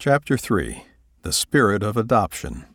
Chapter 3. The Spirit of Adoption.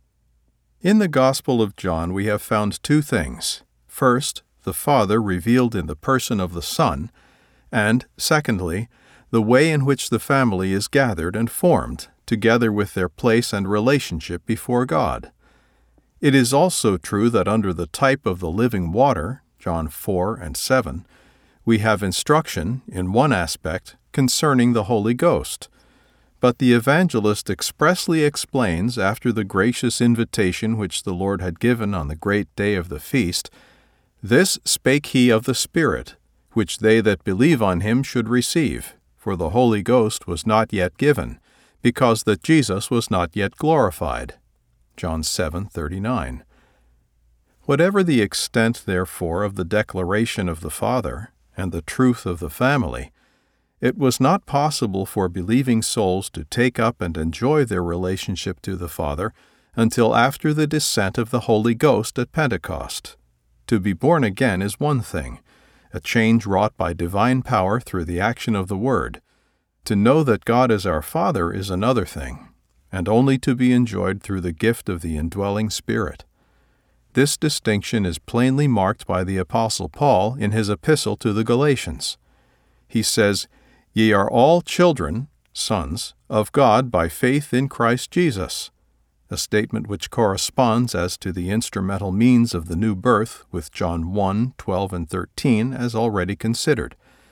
In the Gospel of John we have found two things. First, the Father revealed in the person of the Son, and, secondly, the way in which the family is gathered and formed, together with their place and relationship before God. It is also true that under the type of the living water, John 4 and 7, we have instruction, in one aspect, concerning the Holy Ghost. But the evangelist expressly explains, after the gracious invitation which the Lord had given on the great day of the feast, "This spake he of the Spirit, which they that believe on him should receive, for the Holy Ghost was not yet given, because that Jesus was not yet glorified." John 7:39. Whatever the extent, therefore, of the declaration of the Father, and the truth of the family, it was not possible for believing souls to take up and enjoy their relationship to the Father until after the descent of the Holy Ghost at Pentecost. To be born again is one thing, a change wrought by divine power through the action of the Word. To know that God is our Father is another thing, and only to be enjoyed through the gift of the indwelling Spirit. This distinction is plainly marked by the Apostle Paul in his epistle to the Galatians. He says, "Ye are all children, sons, of God by faith in Christ Jesus," a statement which corresponds as to the instrumental means of the new birth with John 1:12 and 13, as already considered.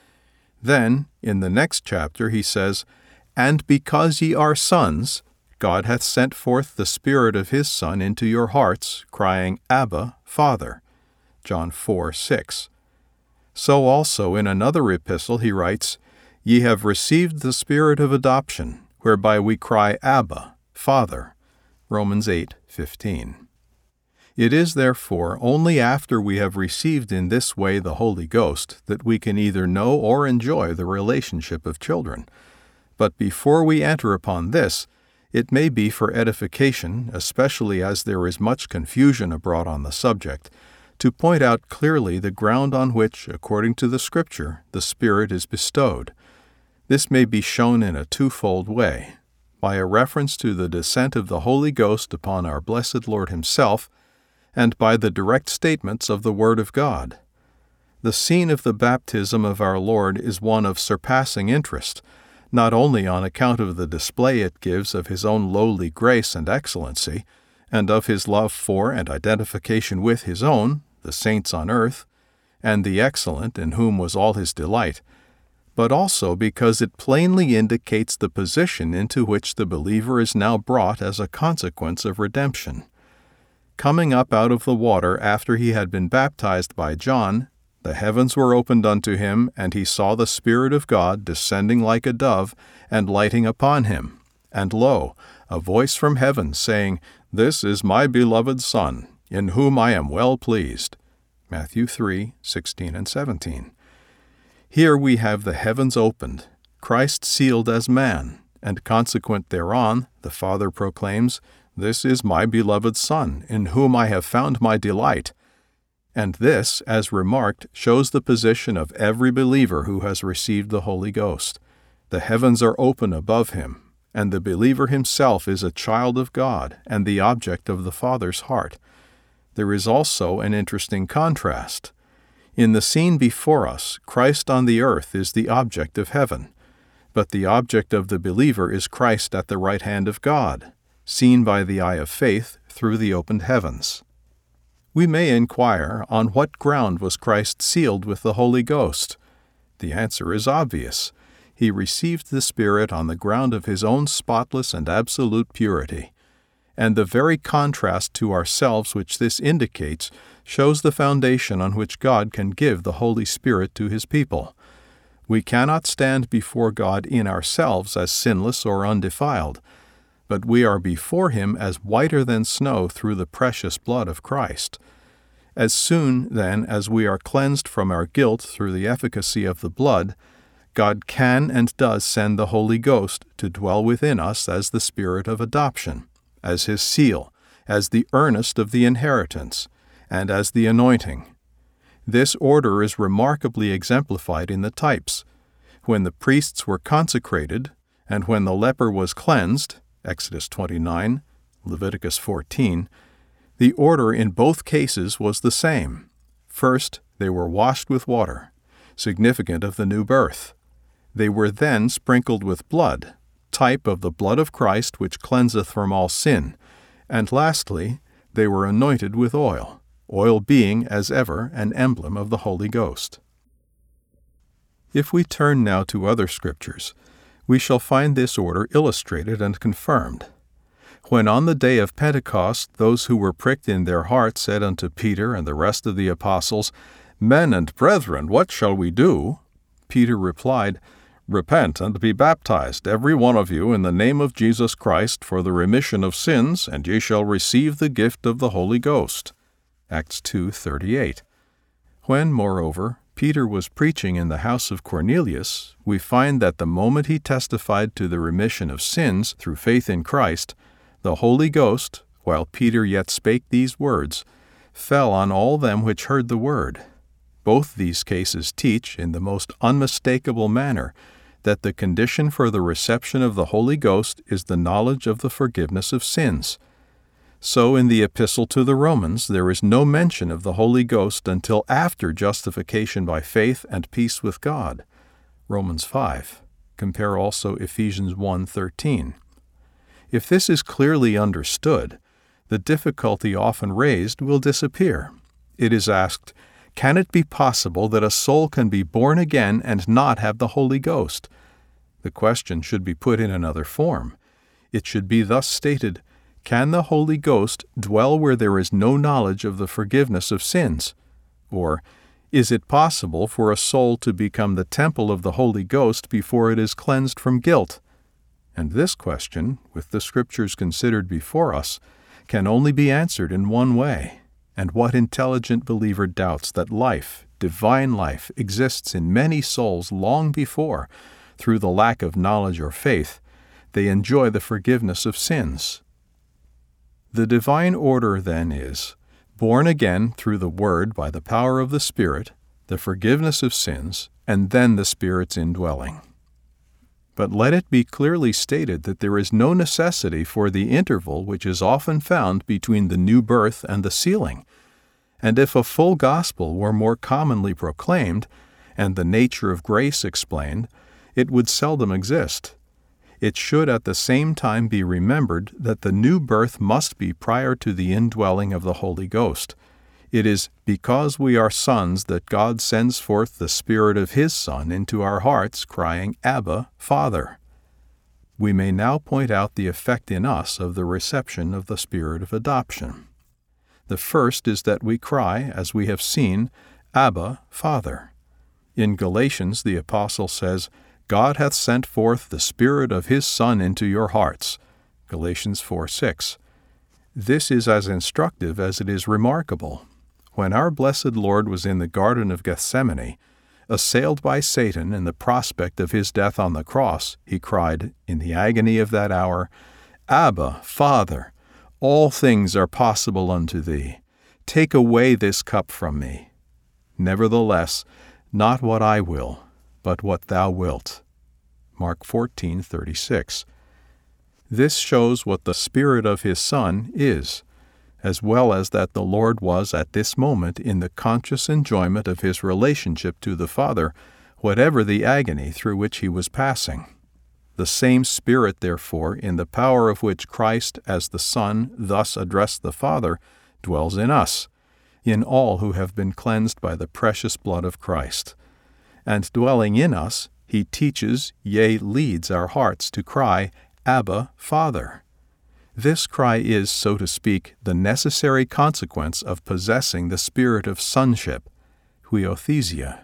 Then, in the next chapter, he says, "And because ye are sons, God hath sent forth the Spirit of his Son into your hearts, crying, Abba, Father." John 4:6. So also in another epistle he writes, "Ye have received the Spirit of adoption, whereby we cry, Abba, Father." Romans 8:15. It is therefore only after we have received in this way the Holy Ghost that we can either know or enjoy the relationship of children. But before we enter upon this, it may be for edification, especially as there is much confusion abroad on the subject, to point out clearly the ground on which, according to the Scripture, the Spirit is bestowed. This may be shown in a twofold way, by a reference to the descent of the Holy Ghost upon our blessed Lord himself, and by the direct statements of the Word of God. The scene of the baptism of our Lord is one of surpassing interest, not only on account of the display it gives of his own lowly grace and excellency, and of his love for and identification with his own, the saints on earth, and the excellent in whom was all his delight, but also because it plainly indicates the position into which the believer is now brought as a consequence of redemption. Coming up out of the water after he had been baptized by John, the heavens were opened unto him, and he saw the Spirit of God descending like a dove, and lighting upon him. And lo, a voice from heaven, saying, "This is my beloved Son, in whom I am well pleased." Matthew 3:16 and 17. Here we have the heavens opened, Christ sealed as man, and consequent thereon, the Father proclaims, "This is my beloved Son, in whom I have found my delight." And this, as remarked, shows the position of every believer who has received the Holy Ghost. The heavens are open above him, and the believer himself is a child of God and the object of the Father's heart. There is also an interesting contrast. In the scene before us, Christ on the earth is the object of heaven, but the object of the believer is Christ at the right hand of God, seen by the eye of faith through the opened heavens. We may inquire, on what ground was Christ sealed with the Holy Ghost? The answer is obvious. He received the Spirit on the ground of his own spotless and absolute purity. And the very contrast to ourselves which this indicates shows the foundation on which God can give the Holy Spirit to his people. We cannot stand before God in ourselves as sinless or undefiled, but we are before him as whiter than snow through the precious blood of Christ. As soon, then, as we are cleansed from our guilt through the efficacy of the blood, God can and does send the Holy Ghost to dwell within us as the Spirit of adoption, as his seal, as the earnest of the inheritance, and as the anointing. This order is remarkably exemplified in the types. When the priests were consecrated, And when the leper was cleansed, Exodus 29, Leviticus 14, the order in both cases was the same. First, they were washed with water, significant of the new birth. They were then sprinkled with blood, type of the blood of Christ which cleanseth from all sin. And lastly, they were anointed with oil, oil being, as ever, an emblem of the Holy Ghost. If we turn now to other scriptures, we shall find this order illustrated and confirmed. When on the day of Pentecost those who were pricked in their hearts said unto Peter and the rest of the apostles, Men and brethren, what shall we do? Peter replied, Repent and be baptized, every one of you, in the name of Jesus Christ, for the remission of sins, and ye shall receive the gift of the Holy Ghost. Acts 2:38. When, moreover, Peter was preaching in the house of Cornelius, we find that the moment he testified to the remission of sins through faith in Christ, the Holy Ghost, while Peter yet spake these words, fell on all them which heard the word. Both these cases teach, in the most unmistakable manner, that the condition for the reception of the Holy Ghost is the knowledge of the forgiveness of sins. So in the Epistle to the Romans there is no mention of the Holy Ghost until after justification by faith and peace with God. Romans 5. Compare also Ephesians 1:13. If this is clearly understood, the difficulty often raised will disappear. It is asked, can it be possible that a soul can be born again and not have the Holy Ghost? The question should be put in another form. It should be thus stated, can the Holy Ghost dwell where there is no knowledge of the forgiveness of sins? Or, is it possible for a soul to become the temple of the Holy Ghost before it is cleansed from guilt? And this question, with the Scriptures considered before us, can only be answered in one way. And what intelligent believer doubts that life, divine life, exists in many souls long before, through the lack of knowledge or faith, they enjoy the forgiveness of sins? The divine order, then, is born again through the Word by the power of the Spirit, the forgiveness of sins, and then the Spirit's indwelling. But let it be clearly stated that there is no necessity for the interval which is often found between the new birth and the sealing. And if a full gospel were more commonly proclaimed, and the nature of grace explained, it would seldom exist. It should at the same time be remembered that the new birth must be prior to the indwelling of the Holy Ghost. It is because we are sons that God sends forth the Spirit of His Son into our hearts, crying, Abba, Father. We may now point out the effect in us of the reception of the Spirit of adoption. The first is that we cry, as we have seen, Abba, Father. In Galatians the Apostle says, God hath sent forth the Spirit of His Son into your hearts. Galatians 4:6. This is as instructive as it is remarkable. When our blessed Lord was in the Garden of Gethsemane, assailed by Satan in the prospect of His death on the cross, He cried, in the agony of that hour, Abba, Father, all things are possible unto Thee. Take away this cup from me. Nevertheless, not what I will, but what Thou wilt. Mark 14:36. This shows what the Spirit of His Son is, as well as that the Lord was at this moment in the conscious enjoyment of His relationship to the Father, whatever the agony through which He was passing. The same Spirit, therefore, in the power of which Christ as the Son thus addressed the Father, dwells in us, in all who have been cleansed by the precious blood of Christ. And dwelling in us, He teaches, yea, leads our hearts to cry, Abba, Father. This cry is, so to speak, the necessary consequence of possessing the spirit of sonship, huiothesia.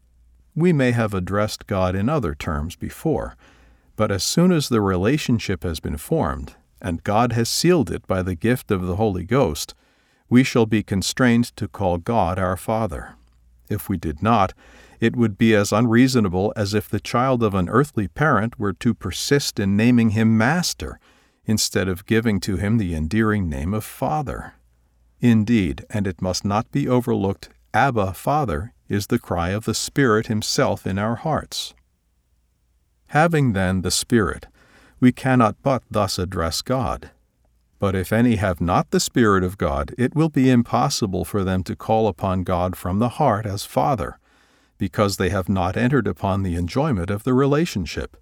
We may have addressed God in other terms before, but as soon as the relationship has been formed, and God has sealed it by the gift of the Holy Ghost, we shall be constrained to call God our Father. If we did not, it would be as unreasonable as if the child of an earthly parent were to persist in naming Him Master, instead of giving to Him the endearing name of Father. Indeed, and it must not be overlooked, Abba, Father, is the cry of the Spirit Himself in our hearts. Having then the Spirit, we cannot but thus address God. But if any have not the Spirit of God, it will be impossible for them to call upon God from the heart as Father, because they have not entered upon the enjoyment of the relationship.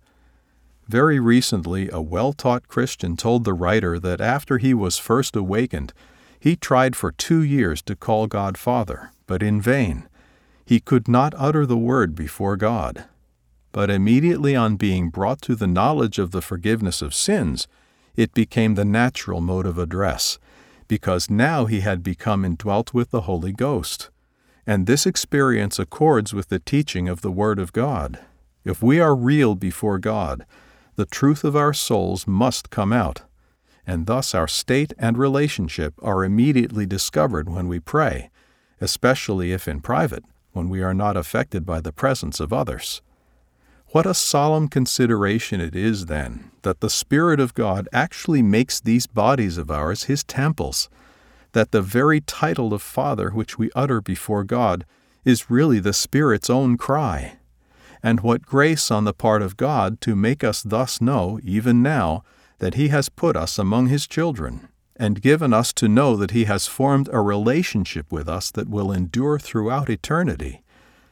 Very recently, a well-taught Christian told the writer that after he was first awakened, he tried for 2 years to call God Father, but in vain. He could not utter the word before God. But immediately on being brought to the knowledge of the forgiveness of sins, it became the natural mode of address, because now he had become indwelt with the Holy Ghost. And this experience accords with the teaching of the Word of God. If we are real before God, the truth of our souls must come out, and thus our state and relationship are immediately discovered when we pray, especially if in private, when we are not affected by the presence of others. What a solemn consideration it is, then, that the Spirit of God actually makes these bodies of ours His temples, that the very title of Father which we utter before God is really the Spirit's own cry. And what grace on the part of God to make us thus know, even now, that He has put us among His children, and given us to know that He has formed a relationship with us that will endure throughout eternity.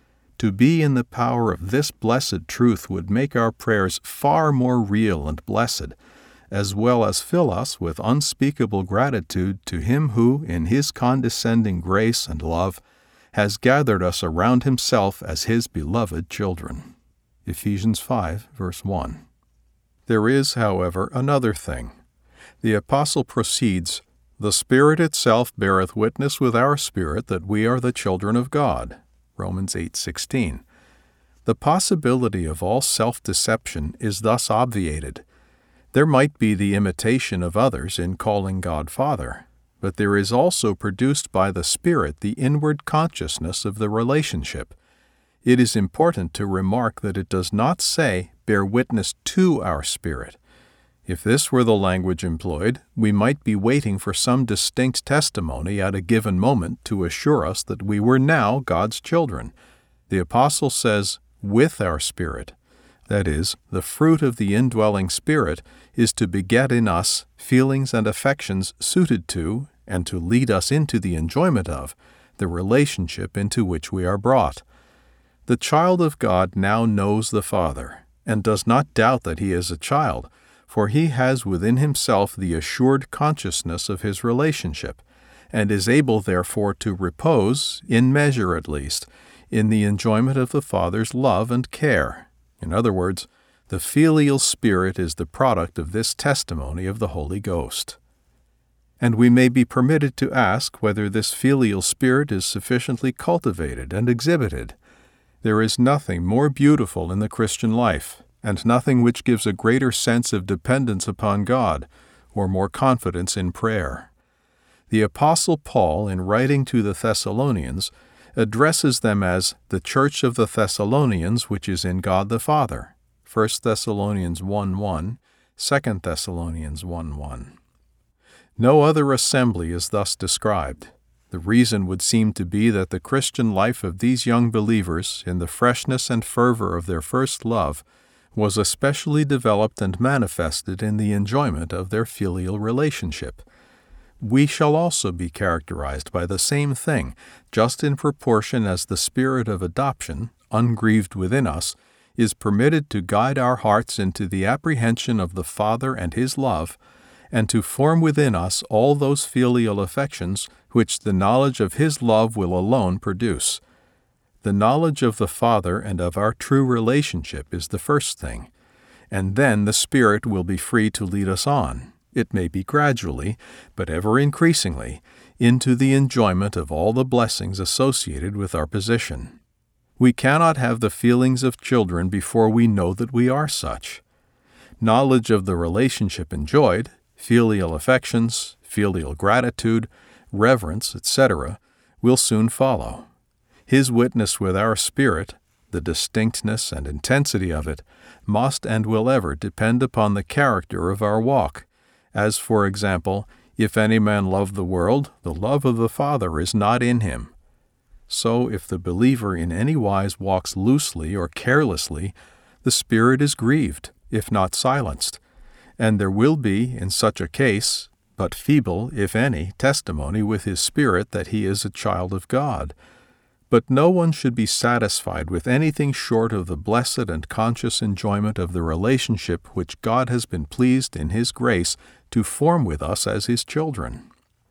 To be in the power of this blessed truth would make our prayers far more real and blessed, as well as fill us with unspeakable gratitude to Him who, in His condescending grace and love, has gathered us around Himself as His beloved children. Ephesians 5, verse 1. There is, however, another thing. The Apostle proceeds, "The Spirit itself beareth witness with our spirit that we are the children of God." Romans 8:16. The possibility of all self-deception is thus obviated. There might be the imitation of others in calling God Father, but there is also produced by the Spirit the inward consciousness of the relationship. It is important to remark that it does not say, "bear witness to our spirit." If this were the language employed, we might be waiting for some distinct testimony at a given moment to assure us that we were now God's children. The Apostle says, "with our spirit." That is, the fruit of the indwelling Spirit is to beget in us feelings and affections suited to, and to lead us into the enjoyment of, the relationship into which we are brought. The child of God now knows the Father, and does not doubt that he is a child, for he has within himself the assured consciousness of his relationship, and is able therefore to repose, in measure at least, in the enjoyment of the Father's love and care. In other words, the filial spirit is the product of this testimony of the Holy Ghost. And we may be permitted to ask whether this filial spirit is sufficiently cultivated and exhibited. There is nothing more beautiful in the Christian life, and nothing which gives a greater sense of dependence upon God, or more confidence in prayer. The Apostle Paul, in writing to the Thessalonians, addresses them as the Church of the Thessalonians which is in God the Father, 1 Thessalonians 1:1, 2 Thessalonians 1:1. No other assembly is thus described. The reason would seem to be that the Christian life of these young believers, in the freshness and fervor of their first love, was especially developed and manifested in the enjoyment of their filial relationship. We shall also be characterized by the same thing, just in proportion as the spirit of adoption, ungrieved within us, is permitted to guide our hearts into the apprehension of the Father and His love, and to form within us all those filial affections which the knowledge of His love will alone produce. The knowledge of the Father and of our true relationship is the first thing, and then the Spirit will be free to lead us on, it may be gradually, but ever increasingly, into the enjoyment of all the blessings associated with our position. We cannot have the feelings of children before we know that we are such. Knowledge of the relationship enjoyed, filial affections, filial gratitude, reverence, etc., will soon follow. His witness with our spirit, the distinctness and intensity of it, must and will ever depend upon the character of our walk, as, for example, if any man love the world, the love of the Father is not in him. So if the believer in any wise walks loosely or carelessly, the Spirit is grieved, if not silenced, and there will be, in such a case, but feeble, if any, testimony with his spirit that he is a child of God. But no one should be satisfied with anything short of the blessed and conscious enjoyment of the relationship which God has been pleased in His grace to form with us as His children.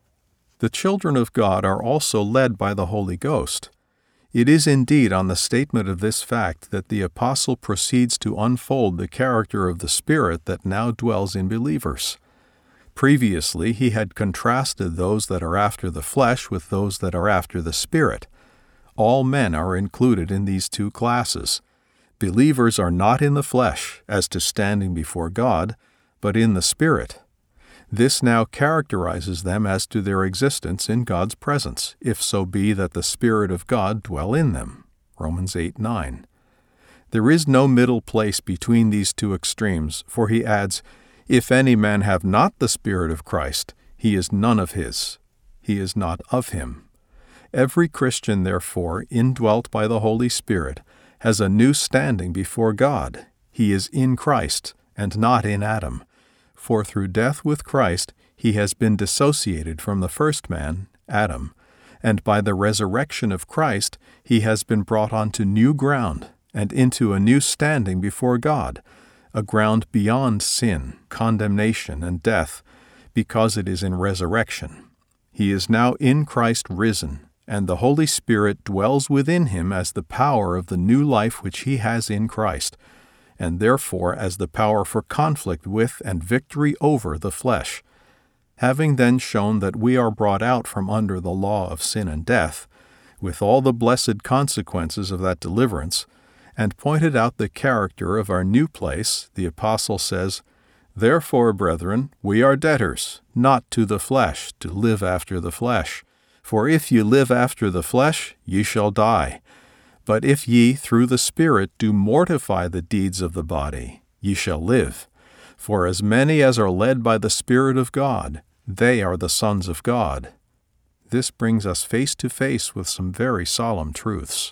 The children of God are also led by the Holy Ghost. It is indeed on the statement of this fact that the Apostle proceeds to unfold the character of the Spirit that now dwells in believers. Previously, he had contrasted those that are after the flesh with those that are after the Spirit. All men are included in these two classes. Believers are not in the flesh as to standing before God, but in the Spirit. This now characterizes them as to their existence in God's presence, if so be that the Spirit of God dwell in them. Romans 8:9. There is no middle place between these two extremes, for he adds, "If any man have not the Spirit of Christ, he is none of his. He is not of him." Every Christian, therefore, indwelt by the Holy Spirit, has a new standing before God. He is in Christ, and not in Adam. For through death with Christ he has been dissociated from the first man, Adam, and by the resurrection of Christ he has been brought onto new ground and into a new standing before God, a ground beyond sin, condemnation, and death, because it is in resurrection. He is now in Christ risen, and the Holy Spirit dwells within him as the power of the new life which he has in Christ, and therefore as the power for conflict with and victory over the flesh. Having then shown that we are brought out from under the law of sin and death, with all the blessed consequences of that deliverance, and pointed out the character of our new place, the Apostle says, "Therefore, brethren, we are debtors, not to the flesh, to live after the flesh. For if you live after the flesh, ye shall die. But if ye through the Spirit do mortify the deeds of the body, ye shall live. For as many as are led by the Spirit of God, they are the sons of God." This brings us face to face with some very solemn truths.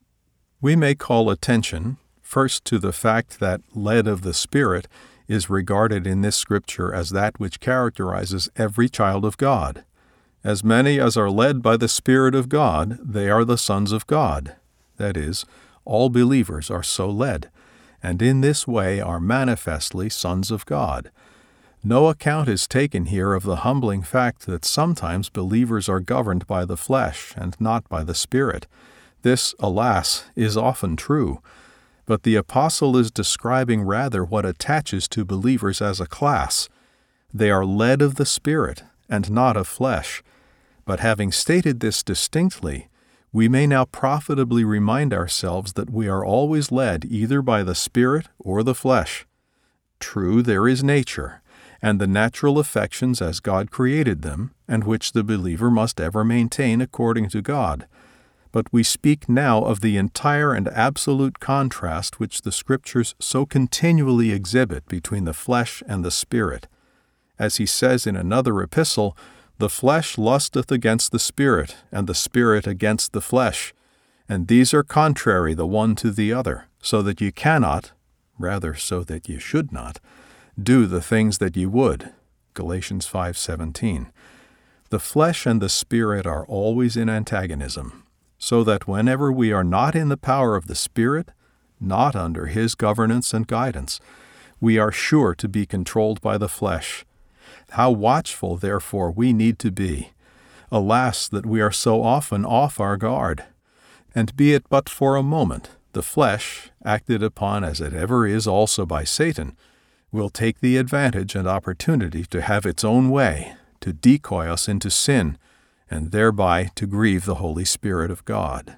We may call attention, first to the fact that led of the Spirit is regarded in this Scripture as that which characterizes every child of God. As many as are led by the Spirit of God, they are the sons of God. That is, all believers are so led, and in this way are manifestly sons of God. No account is taken here of the humbling fact that sometimes believers are governed by the flesh and not by the Spirit. This, alas, is often true, but the Apostle is describing rather what attaches to believers as a class. They are led of the Spirit and not of flesh. But having stated this distinctly, we may now profitably remind ourselves that we are always led either by the Spirit or the flesh. True, there is nature, and the natural affections as God created them, and which the believer must ever maintain according to God. But we speak now of the entire and absolute contrast which the Scriptures so continually exhibit between the flesh and the Spirit. As he says in another epistle, "The flesh lusteth against the Spirit, and the Spirit against the flesh. And these are contrary the one to the other, so that ye cannot," rather so that ye should not, "do the things that ye would." Galatians 5:17. The flesh and the Spirit are always in antagonism, so that whenever we are not in the power of the Spirit, not under His governance and guidance, we are sure to be controlled by the flesh. How watchful, therefore, we need to be. Alas, that we are so often off our guard. And be it but for a moment, the flesh, acted upon as it ever is also by Satan, will take the advantage and opportunity to have its own way, to decoy us into sin, and thereby to grieve the Holy Spirit of God.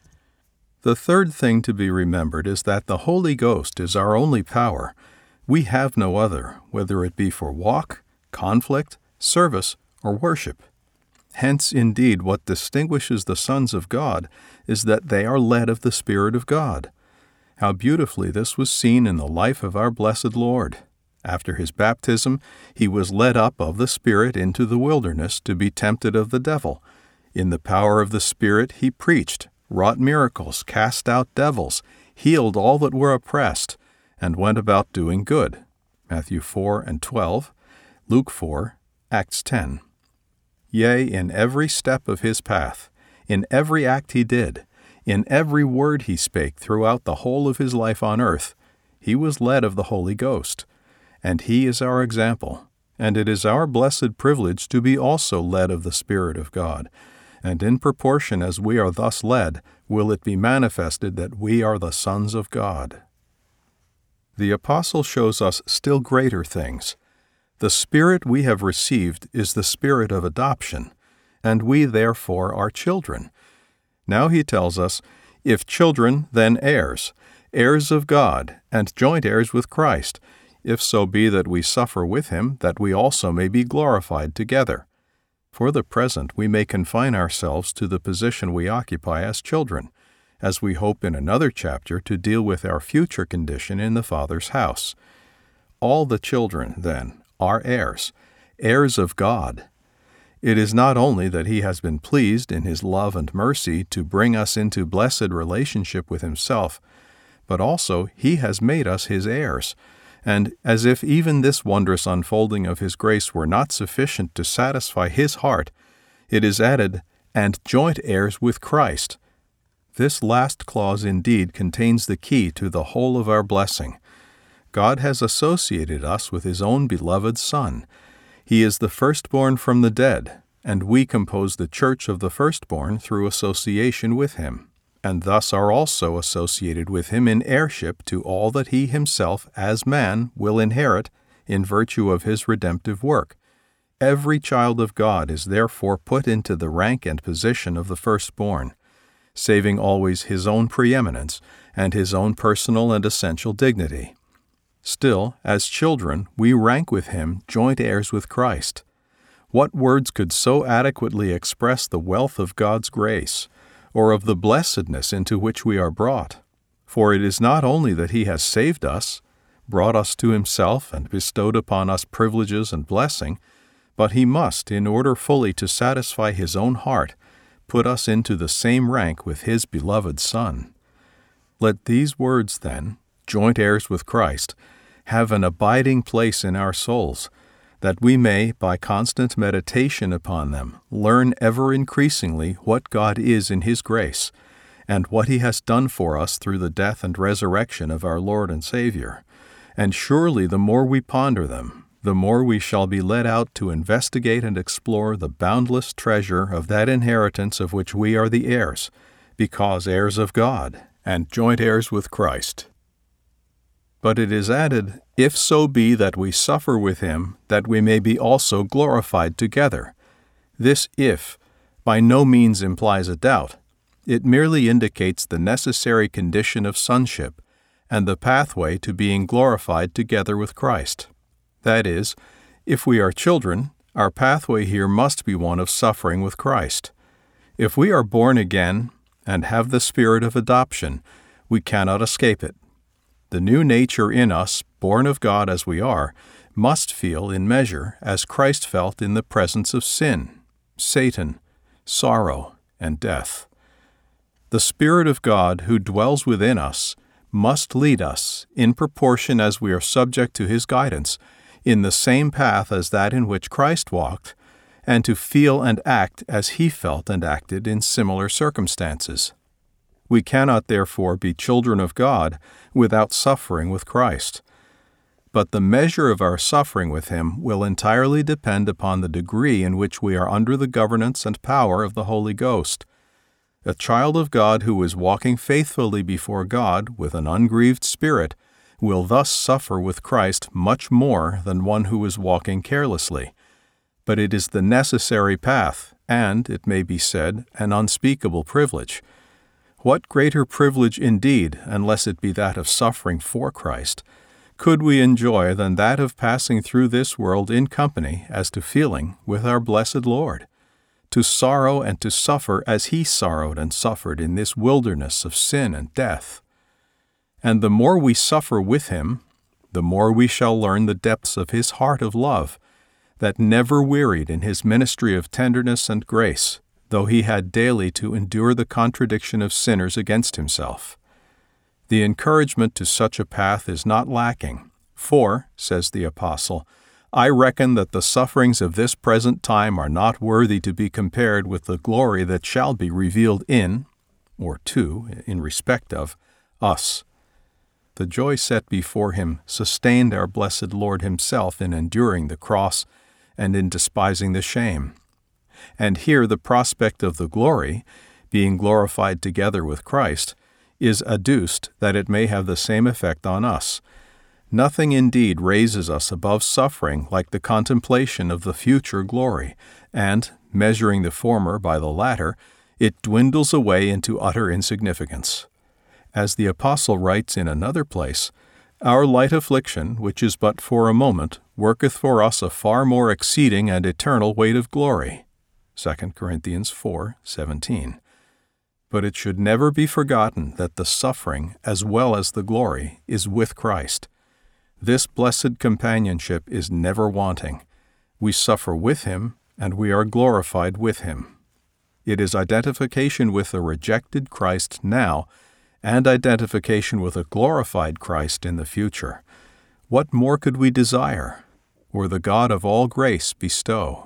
The third thing to be remembered is that the Holy Ghost is our only power. We have no other, whether it be for walk, conflict, service, or worship. Hence, indeed, what distinguishes the sons of God is that they are led of the Spirit of God. How beautifully this was seen in the life of our blessed Lord. After his baptism, he was led up of the Spirit into the wilderness to be tempted of the devil. In the power of the Spirit he preached, wrought miracles, cast out devils, healed all that were oppressed, and went about doing good. Matthew 4 and 12, Luke 4, Acts 10. Yea, in every step of his path, in every act he did, in every word he spake throughout the whole of his life on earth, he was led of the Holy Ghost. And he is our example, and it is our blessed privilege to be also led of the Spirit of God. And in proportion as we are thus led, will it be manifested that we are the sons of God. The Apostle shows us still greater things. The Spirit we have received is the Spirit of adoption, and we therefore are children. Now he tells us, if children, then heirs, heirs of God, and joint heirs with Christ, if so be that we suffer with him, that we also may be glorified together. For the present we may confine ourselves to the position we occupy as children, as we hope in another chapter to deal with our future condition in the Father's house. All the children, then, are heirs, heirs of God. It is not only that he has been pleased in his love and mercy to bring us into blessed relationship with himself, but also he has made us his heirs. And as if even this wondrous unfolding of his grace were not sufficient to satisfy his heart, it is added, and joint heirs with Christ. This last clause indeed contains the key to the whole of our blessing. God has associated us with his own beloved Son. He is the firstborn from the dead, and we compose the church of the firstborn through association with him, and thus are also associated with him in heirship to all that he himself, as man, will inherit in virtue of his redemptive work. Every child of God is therefore put into the rank and position of the firstborn, saving always his own preeminence and his own personal and essential dignity. Still, as children, we rank with him joint heirs with Christ. What words could so adequately express the wealth of God's grace, or of the blessedness into which we are brought? For it is not only that he has saved us, brought us to himself, and bestowed upon us privileges and blessing, but he must, in order fully to satisfy his own heart, put us into the same rank with his beloved Son. Let these words, then, joint heirs with Christ, have an abiding place in our souls, that we may, by constant meditation upon them, learn ever increasingly what God is in his grace, and what he has done for us through the death and resurrection of our Lord and Savior. And surely the more we ponder them, the more we shall be led out to investigate and explore the boundless treasure of that inheritance of which we are the heirs, because heirs of God, and joint heirs with Christ. But it is added, if so be that we suffer with him, that we may be also glorified together. This if by no means implies a doubt. It merely indicates the necessary condition of sonship, and the pathway to being glorified together with Christ. That is, if we are children, our pathway here must be one of suffering with Christ. If we are born again and have the Spirit of adoption, we cannot escape it. The new nature in us, born of God as we are, must feel in measure as Christ felt in the presence of sin, Satan, sorrow, and death. The Spirit of God who dwells within us must lead us, in proportion as we are subject to his guidance, in the same path as that in which Christ walked, and to feel and act as he felt and acted in similar circumstances. We cannot therefore be children of God without suffering with Christ. But the measure of our suffering with him will entirely depend upon the degree in which we are under the governance and power of the Holy Ghost. A child of God who is walking faithfully before God with an ungrieved spirit will thus suffer with Christ much more than one who is walking carelessly. But it is the necessary path, and, it may be said, an unspeakable privilege. What greater privilege indeed, unless it be that of suffering for Christ, could we enjoy than that of passing through this world in company as to feeling with our blessed Lord, to sorrow and to suffer as he sorrowed and suffered in this wilderness of sin and death? And the more we suffer with him, the more we shall learn the depths of his heart of love, that never wearied in his ministry of tenderness and grace, though he had daily to endure the contradiction of sinners against himself. The encouragement to such a path is not lacking, "For," says the Apostle, "I reckon that the sufferings of this present time are not worthy to be compared with the glory that shall be revealed in," or to, in respect of, "us." The joy set before him sustained our blessed Lord himself in enduring the cross and in despising the shame. And here the prospect of the glory, being glorified together with Christ, is adduced that it may have the same effect on us. Nothing indeed raises us above suffering like the contemplation of the future glory, and, measuring the former by the latter, it dwindles away into utter insignificance. As the Apostle writes in another place, "Our light affliction, which is but for a moment, worketh for us a far more exceeding and eternal weight of glory." 2 Corinthians 4:17. But it should never be forgotten that the suffering, as well as the glory, is with Christ. This blessed companionship is never wanting. We suffer with him, and we are glorified with him. It is identification with a rejected Christ now, and identification with a glorified Christ in the future. What more could we desire? Or the God of all grace bestow?